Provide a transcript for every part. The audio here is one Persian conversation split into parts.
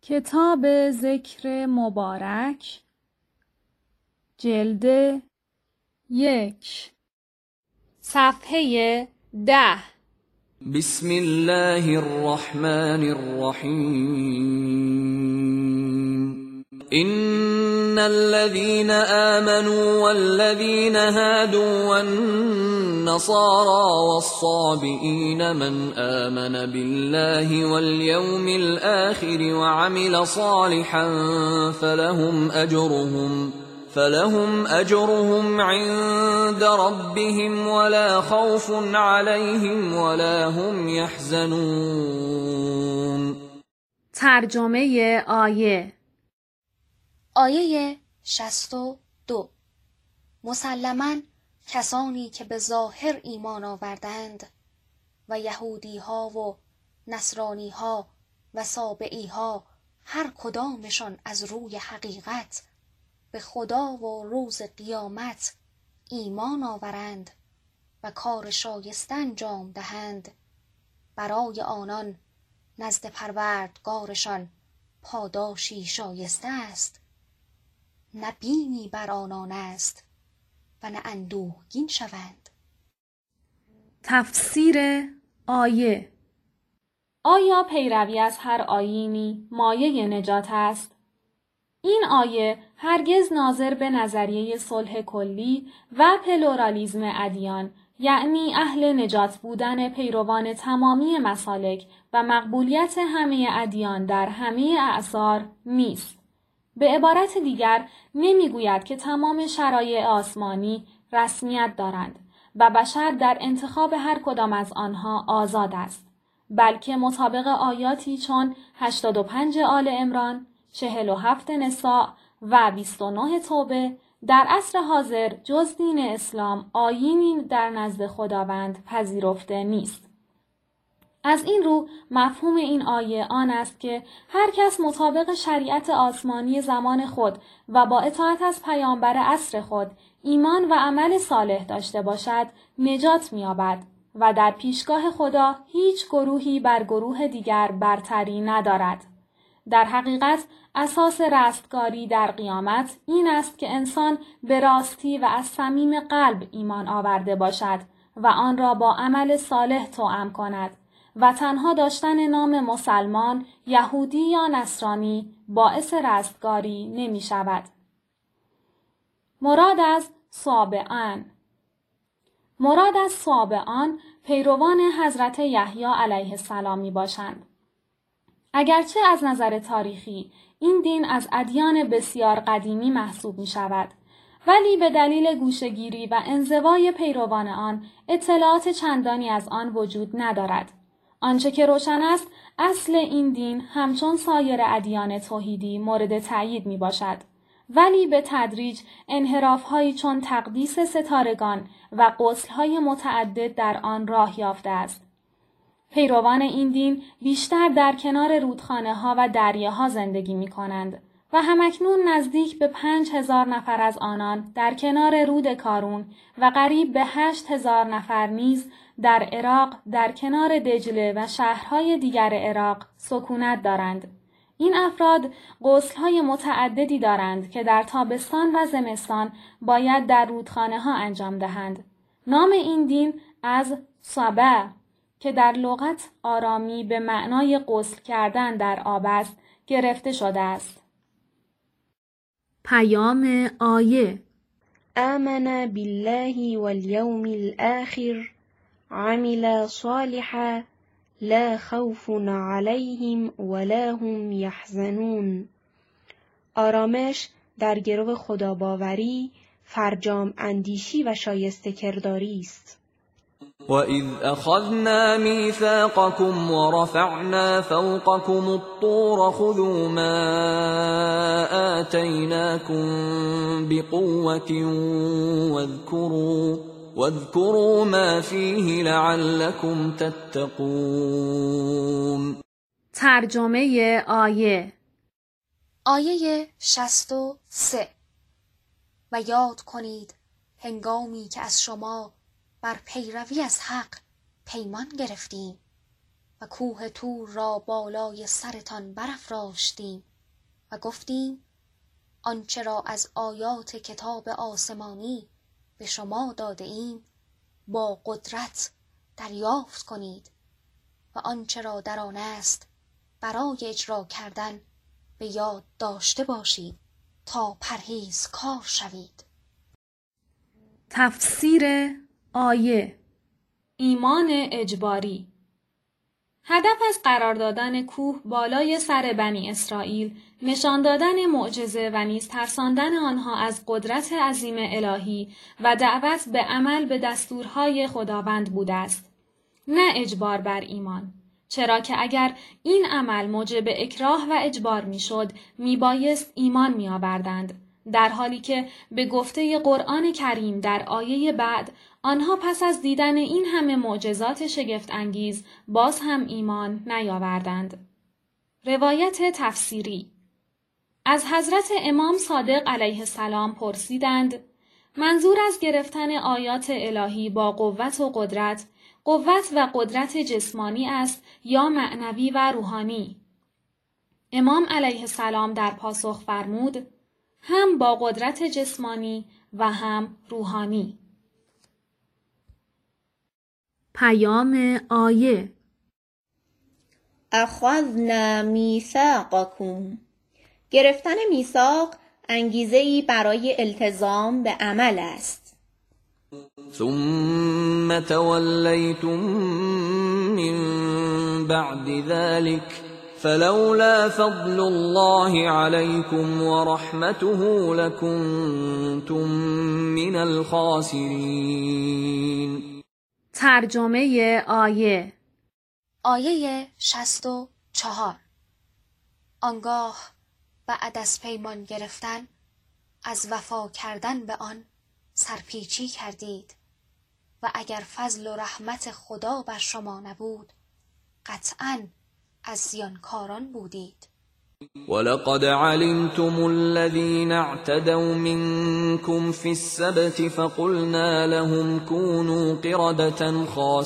کتاب ذکر مبارک جلد 1 صفحه 10 بسم الله الرحمن الرحیم إن الذين آمنوا والذين هادوا والنصارى والصابئين من آمن بالله واليوم الآخر وعمل صالحا فلهم أجرهم عند ربهم ولا خوف عليهم ولا هم يحزنون. ترجمه آیه 62. مسلماً کسانی که به ظاهر ایمان آوردند و یهودی ها و نصرانی ها و سابئی ها هر کدامشان از روی حقیقت به خدا و روز قیامت ایمان آورند و کار شایسته انجام دهند، برای آنان نزد پروردگارشان پاداشی شایسته است، نه بیمی بر آنان است و نه اندوهگین شوند. تفسیر آیه آیا پیروی از هر آیینی مایه نجات است؟ این آیه هرگز ناظر به نظریه صلح کلی و پلورالیسم ادیان، یعنی اهل نجات بودن پیروان تمامی مسالک و مقبولیت همه ادیان در همه اعصار نیست. به عبارت دیگر نمیگوید که تمام شرایع آسمانی رسمیت دارند و بشر در انتخاب هر کدام از آنها آزاد است، بلکه مطابق آیاتی چون 85 آل عمران، 47 نساء و 29 توبه در عصر حاضر جز دین اسلام آیینی در نزد خداوند پذیرفته نیست. از این رو مفهوم این آیه آن است که هر کس مطابق شریعت آسمانی زمان خود و با اطاعت از پیامبر عصر خود ایمان و عمل صالح داشته باشد نجات می‌یابد و در پیشگاه خدا هیچ گروهی بر گروه دیگر برتری ندارد. در حقیقت اساس رستگاری در قیامت این است که انسان به راستی و از صمیم قلب ایمان آورده باشد و آن را با عمل صالح توأم کند و تنها داشتن نام مسلمان، یهودی یا نصرانی باعث رستگاری نمی شود. مراد از صابئان پیروان حضرت یحیی علیه السلام می باشند. اگرچه از نظر تاریخی این دین از ادیان بسیار قدیمی محسوب می شود، ولی به دلیل گوشه‌گیری و انزوای پیروان آن اطلاعات چندانی از آن وجود ندارد. آنچه که روشن است اصل این دین همچون سایر ادیان توحیدی مورد تأیید می باشد، ولی به تدریج انحراف‌هایی چون تقدیس ستارگان و غسل‌های متعدد در آن راه یافته است. پیروان این دین بیشتر در کنار رودخانه‌ها و دریاها زندگی می‌کنند و همکنون نزدیک به 5000 نفر از آنان در کنار رود کارون و قریب به 8000 نفر نیز در عراق در کنار دجله و شهرهای دیگر عراق سکونت دارند. این افراد غسل‌های متعددی دارند که در تابستان و زمستان باید در رودخانه‌ها انجام دهند. نام این دین از صبا که در لغت آرامی به معنای غسل کردن در آب است گرفته شده است. پیام آیه آمن بالله والیوم الآخر عمل صالحا لا خوف علیهم ولا هم یحزنون. آرامش در گرو خداباوری، فرجام اندیشی و شایسته کرداری است. وَإِذْ أَخَذْنَا مِيثَاقَكُمْ وَرَفَعْنَا فَوْقَكُمُ الطُّورَ خُذُوا مَا آتَيْنَاكُمْ بِقُوَّةٍ وَاذْكُرُوا مَا فِيهِ لَعَلَّكُمْ تَتَّقُونَ. ترجمه آیه 63. و یاد کنید هنگامی که از شما بر پیروی از حق پیمان گرفتیم و کوه طور را بالای سرتان برافراشتیم و گفتیم آنچه را از آیات کتاب آسمانی به شما داده ایم با قدرت دریافت کنید و آنچه را در آن است برای اجرا کردن به یاد داشته باشید تا پرهیزکار شوید. تفسیر آیه: ایمان اجباری. هدف از قرار دادن کوه بالای سر بنی اسرائیل نشان دادن معجزه و نیز ترساندن آنها از قدرت عظیم الهی و دعوت به عمل به دستورهای خداوند بوده است، نه اجبار بر ایمان، چرا که اگر این عمل موجب اکراه و اجبار میشد میبایست ایمان میآوردند، در حالی که به گفته قرآن کریم در آیه بعد آنها پس از دیدن این همه معجزات شگفت انگیز باز هم ایمان نیاوردند. روایت تفسیری: از حضرت امام صادق علیه السلام پرسیدند منظور از گرفتن آیات الهی با قوت و قدرت، قوت و قدرت جسمانی است یا معنوی و روحانی؟ امام علیه السلام در پاسخ فرمود هم با قدرت جسمانی و هم روحانی. پیام آیه: اخذنا میثاقکم. گرفتن میثاق انگیزه‌ای برای التزام به عمل است. ثم تولیتم من بعد ذلك فلولا فضل الله عليكم ورحمته لكنتم من الخاسرین. ترجمه آیه: آیه 64. آنگاه بعد از پیمان گرفتن از وفا کردن به آن سرپیچی کردید و اگر فضل و رحمت خدا بر شما نبود قطعاً از زیانکاران بودید. ولقد علمتم الذين اعتدوا منكم في السبت فقلنا لهم كونوا قردة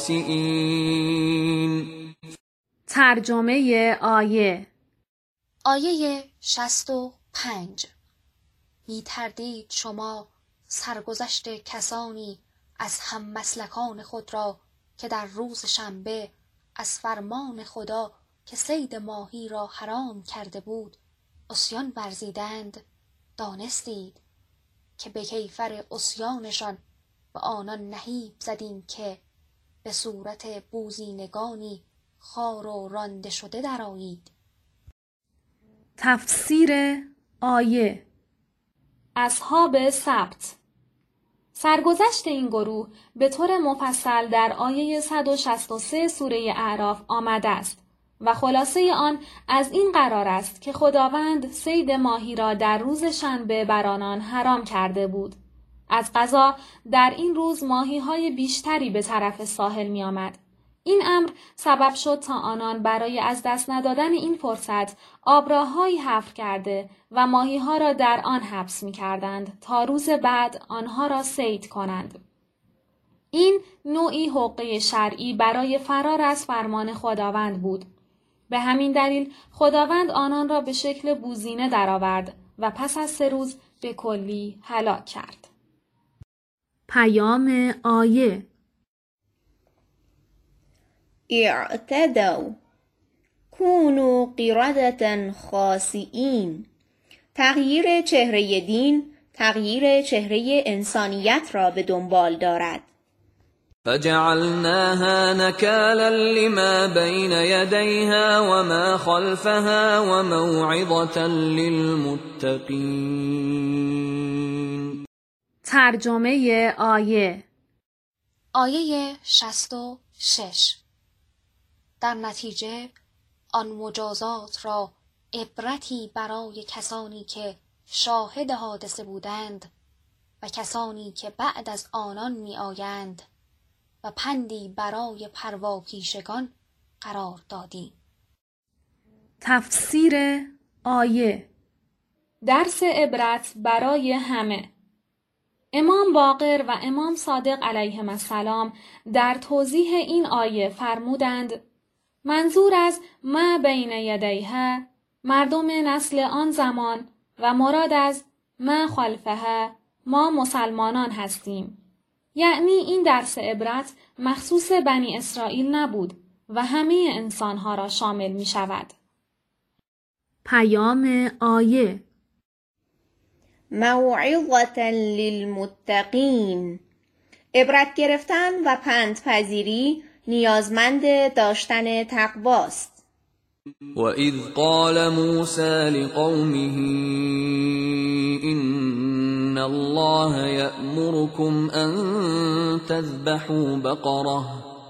خاسئين. ترجمه آیه: آیه 65. می تردید شما سرگذشت کسانی از هم مسلکان خود را که در روز شنبه از فرمان خدا که صید ماهی را حرام کرده بود عصیان ورزیدند، دانستید که به کیفر عصیانشان به آنان نهیب زدیم که به صورت بوزینگانی خوار و رانده شده درآیید. تفسیر آیه: اصحاب سبت. سرگذشت این گروه به طور مفصل در آیه 163 سوره اعراف آمده است و خلاصه آن از این قرار است که خداوند صید ماهی را در روز شنبه بر آنان حرام کرده بود. از قضا در این روز ماهی‌های بیشتری به طرف ساحل می آمد. این امر سبب شد تا آنان برای از دست ندادن این فرصت آبراه‌هایی حفر کرده و ماهی‌ها را در آن حبس می‌کردند تا روز بعد آنها را صید کنند. این نوعی حقه شرعی برای فرار از فرمان خداوند بود. به همین دلیل خداوند آنان را به شکل بوزینه درآورد و پس از 3 روز به کلی هلاک کرد. پیام آیه: اعتدوا کونوا قردة خاسئین. تغییر چهره دین تغییر چهره انسانیت را به دنبال دارد. فجعلناها نكالا لما بين يديها وما خلفها وموعظة للمتقين. ترجمه آیه: آیه 66. در نتیجه آن مجازات را عبرتی برای کسانی که شاهد حادثه بودند و کسانی که بعد از آنان می آیند و پندی برای پرواپیشگان قرار دادیم. تفسیر آیه: درس عبرت برای همه. امام باقر و امام صادق علیهم السلام در توضیح این آیه فرمودند منظور از ما بین یدیها مردم نسل آن زمان و مراد از ما خلفها ما مسلمانان هستیم. یعنی این درس عبرت مخصوص بنی اسرائیل نبود و همه انسانها را شامل می شود. پیام آیه: موعظة للمتقین. عبرت گرفتن و پندپذیری نیازمند داشتن تقواست. وَإِذْ قَالَ مُوسَى لِقَوْمِهِ إِنَّ اللَّهَ يَأْمُرُكُمْ أَن تَذْبَحُوا بَقَرَةً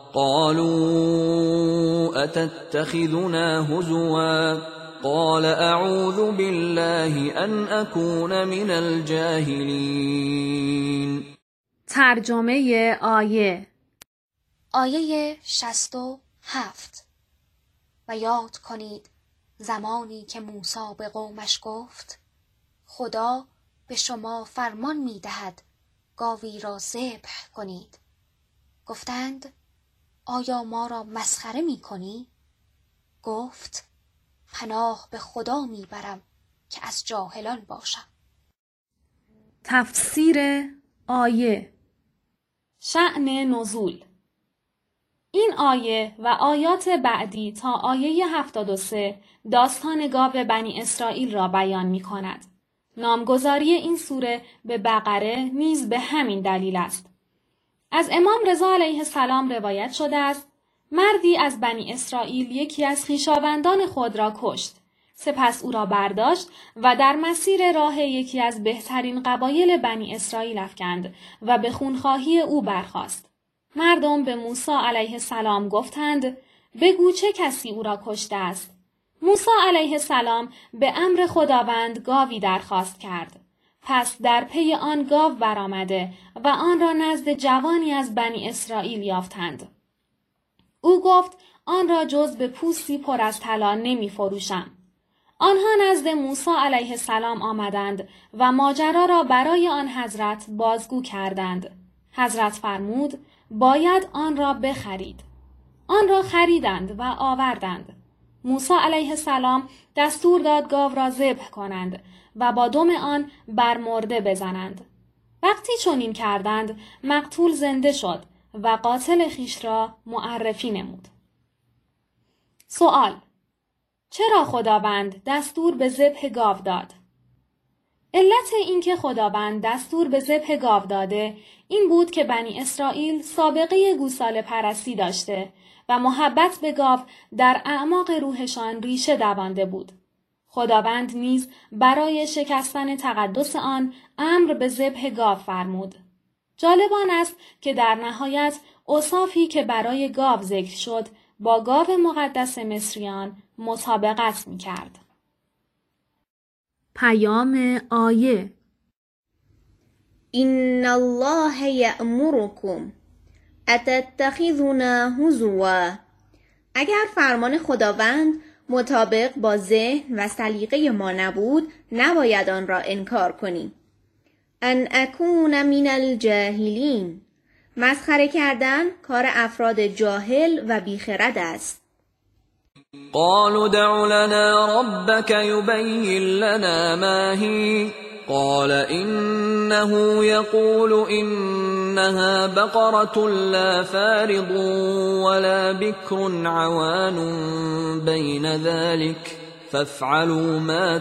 قَالُوا أَتَتَّخِذُنَا هُزُوًا قَالَ أَعُوذُ بِاللَّهِ أَنْ أَكُونَ مِنَ الْجَاهِلِينَ. ترجمه آیه: آیه 67. و یاد کنید زمانی که موسی به قومش گفت خدا به شما فرمان می دهد گاوی را ذبح کنید. گفتند آیا ما را مسخره می کنی؟ گفت پناه به خدا می برم که از جاهلان باشم. تفسیر آیه: شأن نزول. این آیه و آیات بعدی تا آیه 73 داستان گاو بنی اسرائیل را بیان می کند. نامگذاری این سوره به بقره نیز به همین دلیل است. از امام رضا علیه السلام روایت شده است مردی از بنی اسرائیل یکی از خویشاوندان خود را کشت. سپس او را برداشت و در مسیر راه یکی از بهترین قبایل بنی اسرائیل افکند و به خونخواهی او برخاست. مردم به موسی علیه السلام گفتند بگو چه کسی او را کشته است. موسی علیه السلام به امر خداوند گاوی درخواست کرد. پس در پی آن گاو برآمده و آن را نزد جوانی از بنی اسرائیل یافتند. او گفت آن را جز به پوستی پر از طلا نمی فروشم. آنها نزد موسی علیه السلام آمدند و ماجرا را برای آن حضرت بازگو کردند. حضرت فرمود باید آن را بخرید. آن را خریدند و آوردند. موسی علیه السلام دستور داد گاو را ذبح کنند و با دم آن بر مرده بزنند. وقتی چنین کردند مقتول زنده شد و قاتل خویش را معرفی نمود. سوال: چرا خداوند دستور به ذبح گاو داد؟ علت اینکه خداوند دستور به ذبح گاو داده این بود که بنی اسرائیل سابقه گوساله پرستی داشته و محبت به گاو در اعماق روحشان ریشه دوانده بود. خداوند نیز برای شکستن تقدس آن امر به ذبح گاو فرمود. جالب آن است که در نهایت اوصافی که برای گاو ذکر شد با گاو مقدس مصریان مطابقت می‌کرد. پیام آیه: این الله یأمرکم اتتخذونا هزوا. اگر فرمان خداوند مطابق با ذهن و سلیقه ما نبود نباید آن را انکار کنیم. ان اکون من الجاهلین. مسخره کردن کار افراد جاهل و بیخرد است. قالوا ادع لنا ربك يبين لنا ما هي قال إنه يقول إنها بقرة لا فارض ولا بكر عوان بين ذلك فافعلوا ما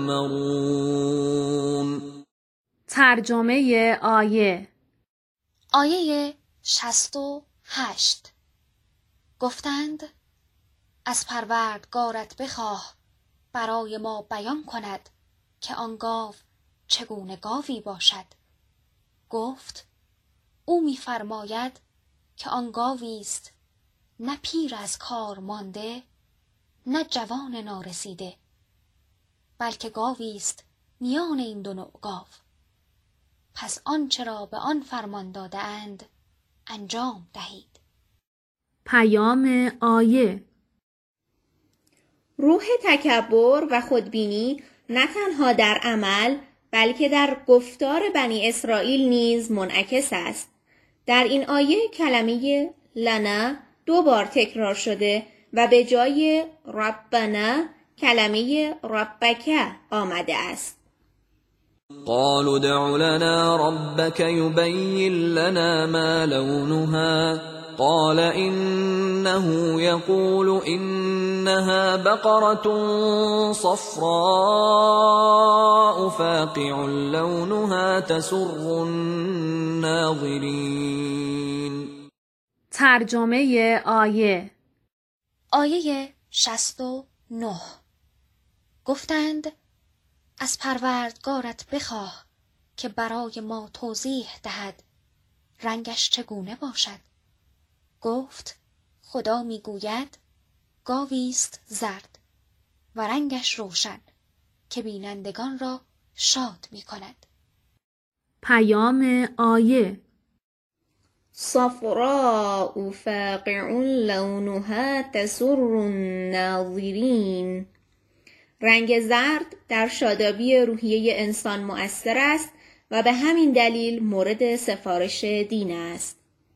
تؤمرون. ترجمه آیه: آیه 68. گفتند از پروردگارت بخواه برای ما بیان کند که آن گاو چگونه گاوی باشد. گفت او می‌فرماید که آن گاوی است نه پیر از کار مانده نه جوان نارسیده، بلکه گاوی است میان این دو نوع گاو. پس آنچه را به آن فرمان داده اند انجام دهید. پیام آیه: روح تکبر و خودبینی نه تنها در عمل بلکه در گفتار بنی اسرائیل نیز منعکس است. در این آیه کلمه لنا 2 بار تکرار شده و به جای ربنا کلمه ربک آمده است. قالوا ادع لنا ربك يبين لنا ما لونها قال إنه يقول إنها بقرة صفراء فاقع لونها تسر الناظرين. ترجمه آیه. آیه 69. گفتند از پروردگارت بخواه که برای ما توضیح دهد رنگش چگونه باشد. گفت خدا میگوید گاویست زرد و رنگش روشن که بینندگان را شاد می کند. پیام آیه. صفراء فاقع لونها تسر الناظرین. رنگ زرد در شادابی روحیه انسان مؤثر است و به همین دلیل مورد سفارش دین است.